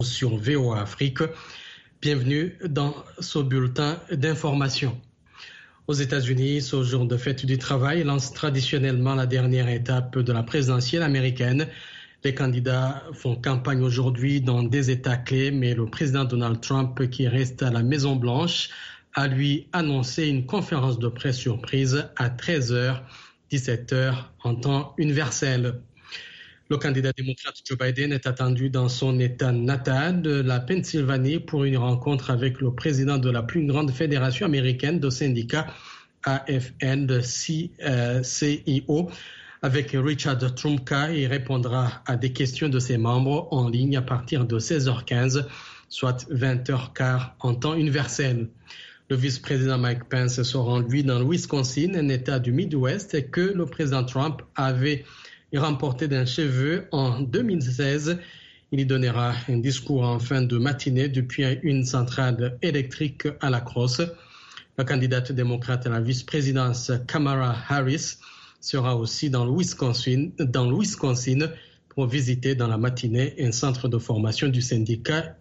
sur VOA Afrique. Bienvenue dans ce bulletin d'information. Aux États-Unis, ce jour de fête du travail lance traditionnellement la dernière étape de la présidentielle américaine. Les candidats font campagne aujourd'hui dans des États clés, mais le président Donald Trump, qui reste à la Maison-Blanche, a lui annoncé une conférence de presse surprise à 13h, 17h en temps universel. Le candidat démocrate Joe Biden est attendu dans son État natal de la Pennsylvanie pour une rencontre avec le président de la plus grande fédération américaine de syndicats AFL-CIO. Avec Richard Trumka, il répondra à des questions de ses membres en ligne à partir de 16h15, soit 20h15 en temps universel. Le vice-président Mike Pence se rend, lui, dans le Wisconsin, un État du Midwest que le président Trump avait remporté d'un cheveu en 2016. Il y donnera un discours en fin de matinée depuis une centrale électrique à La Crosse. La candidate démocrate à la vice-présidence Kamala Harris sera aussi dans le Wisconsin pour visiter dans la matinée un centre de formation du syndicat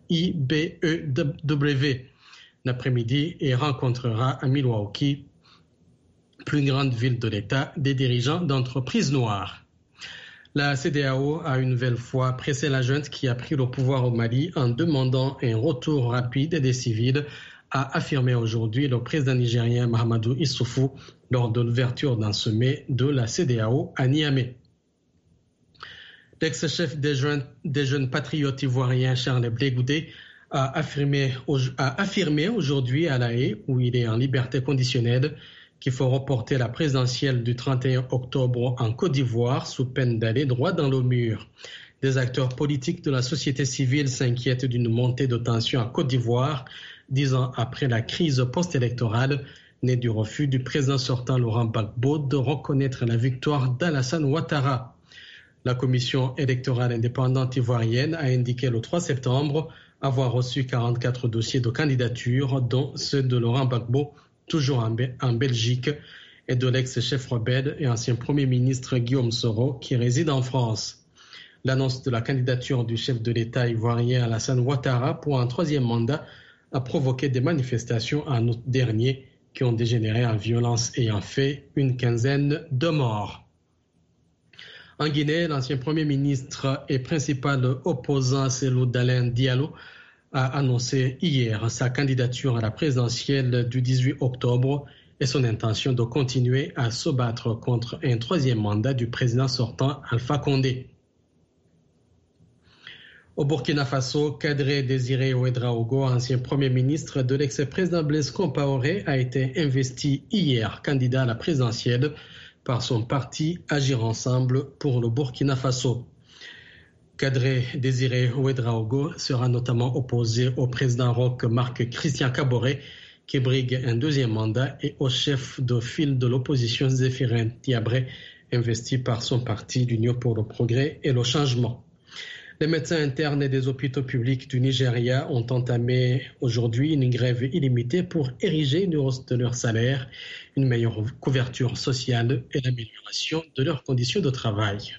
IBEW. L'après-midi, il rencontrera à Milwaukee, plus grande ville de l'État, des dirigeants d'entreprises noires. La CEDEAO a une nouvelle fois pressé la junte qui a pris le pouvoir au Mali en demandant un retour rapide des civils, a affirmé aujourd'hui le président nigérien Mahamadou Issoufou lors de l'ouverture d'un sommet de la CEDEAO à Niamey. L'ex-chef des jeunes patriotes ivoiriens Charles Blé Goudé a affirmé aujourd'hui à La Haye, où il est en liberté conditionnelle, qu'il faut reporter la présidentielle du 31 octobre en Côte d'Ivoire sous peine d'aller droit dans le mur. Des acteurs politiques de la société civile s'inquiètent d'une montée de tension en Côte d'Ivoire, 10 ans après la crise post-électorale née du refus du président sortant Laurent Gbagbo de reconnaître la victoire d'Alassane Ouattara. La commission électorale indépendante ivoirienne a indiqué le 3 septembre avoir reçu 44 dossiers de candidature, dont ceux de Laurent Gbagbo, toujours en Belgique, et de l'ex-chef rebelle et ancien Premier ministre Guillaume Soro, qui réside en France. L'annonce de la candidature du chef de l'État ivoirien Alassane Ouattara pour un troisième mandat a provoqué des manifestations en août dernier qui ont dégénéré en violence ayant fait une quinzaine de morts. En Guinée, l'ancien Premier ministre et principal opposant Cellou Dalein Diallo a annoncé hier sa candidature à la présidentielle du 18 octobre et son intention de continuer à se battre contre un troisième mandat du président sortant Alpha Condé. Au Burkina Faso, Kadri Désiré Ouédraogo, ancien Premier ministre de l'ex-président Blaise Compaoré, a été investi hier candidat à la présidentielle par son parti Agir Ensemble pour le Burkina Faso. Kadri Désiré Ouédraogo sera notamment opposé au président roc Marc Christian Kaboré, qui brigue un deuxième mandat, et au chef de file de l'opposition Zéphirin Diabré, investi par son parti l'Union pour le progrès et le changement. Les médecins internes des hôpitaux publics du Nigeria ont entamé aujourd'hui une grève illimitée pour ériger une hausse de leur salaire, une meilleure couverture sociale et l'amélioration de leurs conditions de travail.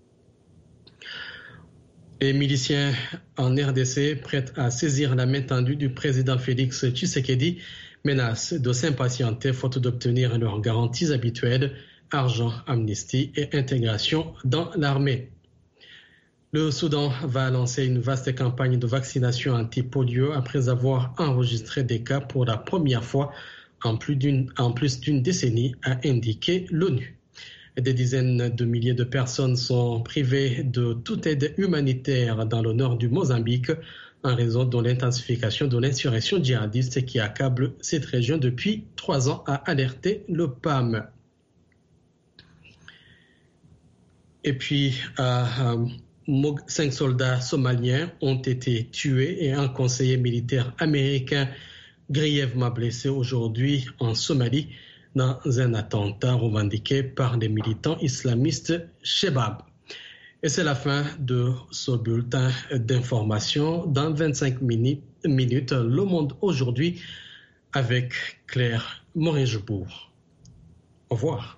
Les miliciens en RDC, prêts à saisir la main tendue du président Félix Tshisekedi, menacent de s'impatienter faute d'obtenir leurs garanties habituelles, argent, amnistie et intégration dans l'armée. Le Soudan va lancer une vaste campagne de vaccination anti-polio après avoir enregistré des cas pour la première fois en plus d'une décennie, a indiqué l'ONU. Des dizaines de milliers de personnes sont privées de toute aide humanitaire dans le nord du Mozambique en raison de l'intensification de l'insurrection djihadiste qui accable cette région depuis 3 ans, a alerté le PAM. Et puis, 5 soldats somaliens ont été tués et un conseiller militaire américain grièvement blessé aujourd'hui en Somalie dans un attentat revendiqué par les militants islamistes Shebab. Et c'est la fin de ce bulletin d'information. Dans 25 minutes, Le Monde aujourd'hui avec Claire Morin-Jebourg. Au revoir.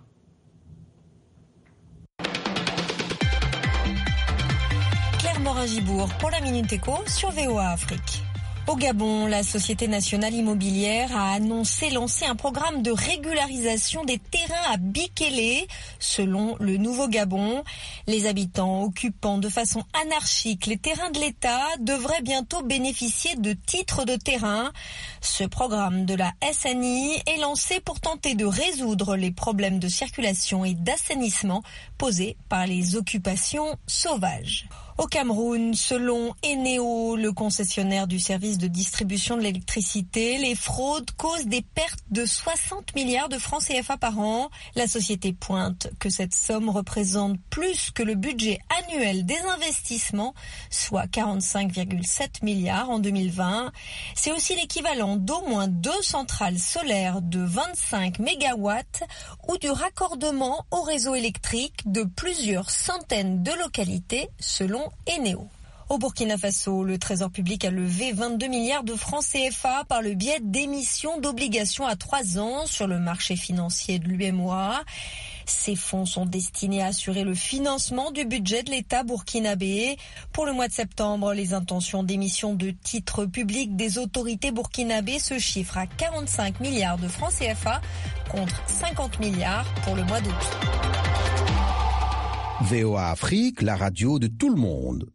Morin-Gibourg pour la Minute Éco sur VOA Afrique. Au Gabon, la Société nationale immobilière a annoncé lancer un programme de régularisation des terrains à Bikélé. Selon le Nouveau Gabon, les habitants occupant de façon anarchique les terrains de l'État devraient bientôt bénéficier de titres de terrain. Ce programme de la SNI est lancé pour tenter de résoudre les problèmes de circulation et d'assainissement posés par les occupations sauvages. Au Cameroun, selon Eneo, le concessionnaire du service de distribution de l'électricité, les fraudes causent des pertes de 60 milliards de francs CFA par an. La société pointe que cette somme représente plus que le budget annuel des investissements, soit 45,7 milliards en 2020. C'est aussi l'équivalent d'au moins 2 centrales solaires de 25 mégawatts ou du raccordement au réseau électrique de plusieurs centaines de localités, selon Eneo. Au Burkina Faso, le Trésor public a levé 22 milliards de francs CFA par le biais d'émissions d'obligations à 3 ans sur le marché financier de l'UEMOA. Ces fonds sont destinés à assurer le financement du budget de l'État burkinabé. Pour le mois de septembre, les intentions d'émission de titres publics des autorités burkinabées se chiffrent à 45 milliards de francs CFA contre 50 milliards pour le mois d'août. VOA Afrique, la radio de tout le monde.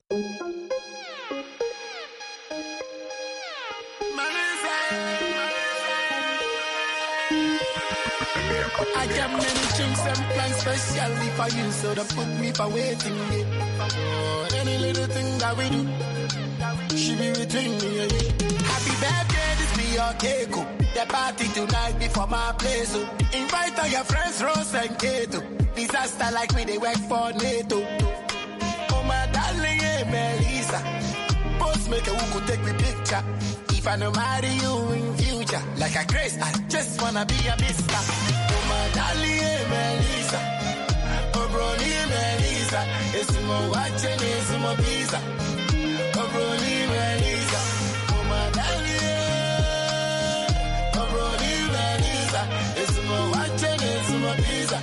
I got many drinks and plans specially for you, so don't put me for waiting. Oh, any little thing that we do, she be between me and you. Happy birthday, this be your cake. The party tonight before my place. So invite all your friends, Rose and Kato. Disaster like me, they work for NATO. Oh my darling, yeah, Melissa. Post make a who could take me picture. If I no marry you in future, like a grace, I just wanna be a mister. Oh my darling, yeah, Melissa. Oh brony, Melissa. It's more watching, it's more pizza. Oh brony, Melissa. Oh my darling, yeah. Oh brony, Melissa. It's more watching, it's more pizza.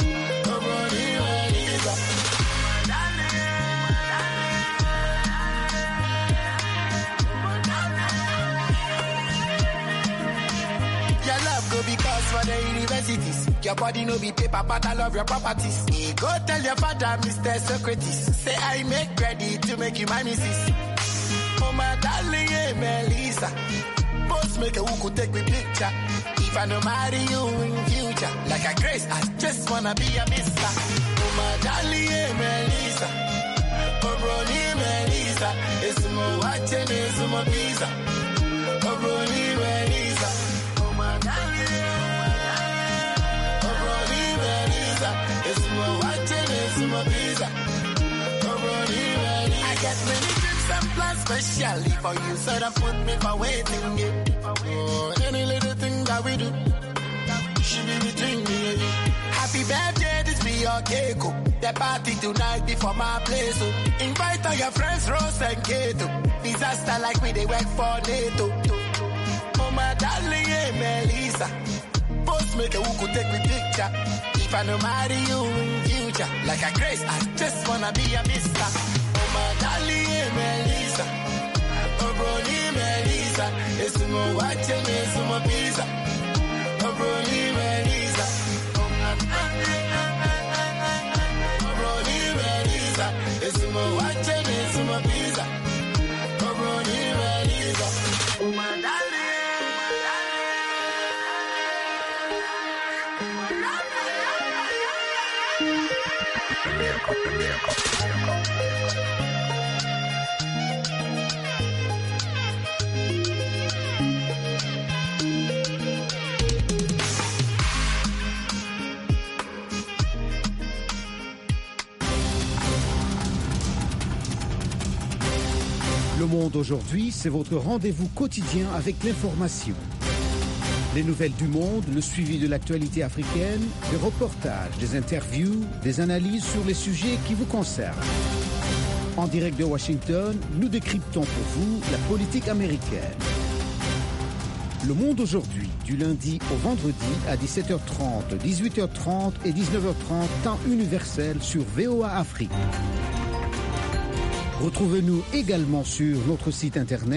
Because for the universities, your body no be paper, but I love your properties. Go tell your father, Mr. Socrates, say I make ready to make you my missus. Oh my darling, yeah, Melissa. Post make a who could take me picture. If I no marry you in future, like a grace, I just wanna be a mister. Oh my darling, yeah, Melissa. Oh brony, Melissa. It's more watching, it's more pizza. Oh brony, Melissa. Oh my darling. I got many trips and plans specially for you, so don't put me for waiting. Yeah. Oh, any little thing that we do, she be between me and you. Happy birthday, this be your cake. The party tonight before my place. So invite all your friends, Rose and Kato. Disaster like me, they work for NATO. Oh my darling, yeah, Melissa. Post make a who could take me picture. If I no marry you in future, like a grace, I just wanna be a mister. Oh my darling, yeah, Melissa. Oh brony, Melissa. It's more watching, it's more pizza. Oh brony, Melissa. Oh brony, Melissa. It's more watching, it's more pizza. Oh brony, Melissa. Oh my darling. Le Monde aujourd'hui, c'est votre rendez-vous quotidien avec l'information. Les nouvelles du monde, le suivi de l'actualité africaine, des reportages, des interviews, des analyses sur les sujets qui vous concernent. En direct de Washington, nous décryptons pour vous la politique américaine. Le Monde aujourd'hui, du lundi au vendredi à 17h30, 18h30 et 19h30, temps universel sur VOA Afrique. Retrouvez-nous également sur notre site internet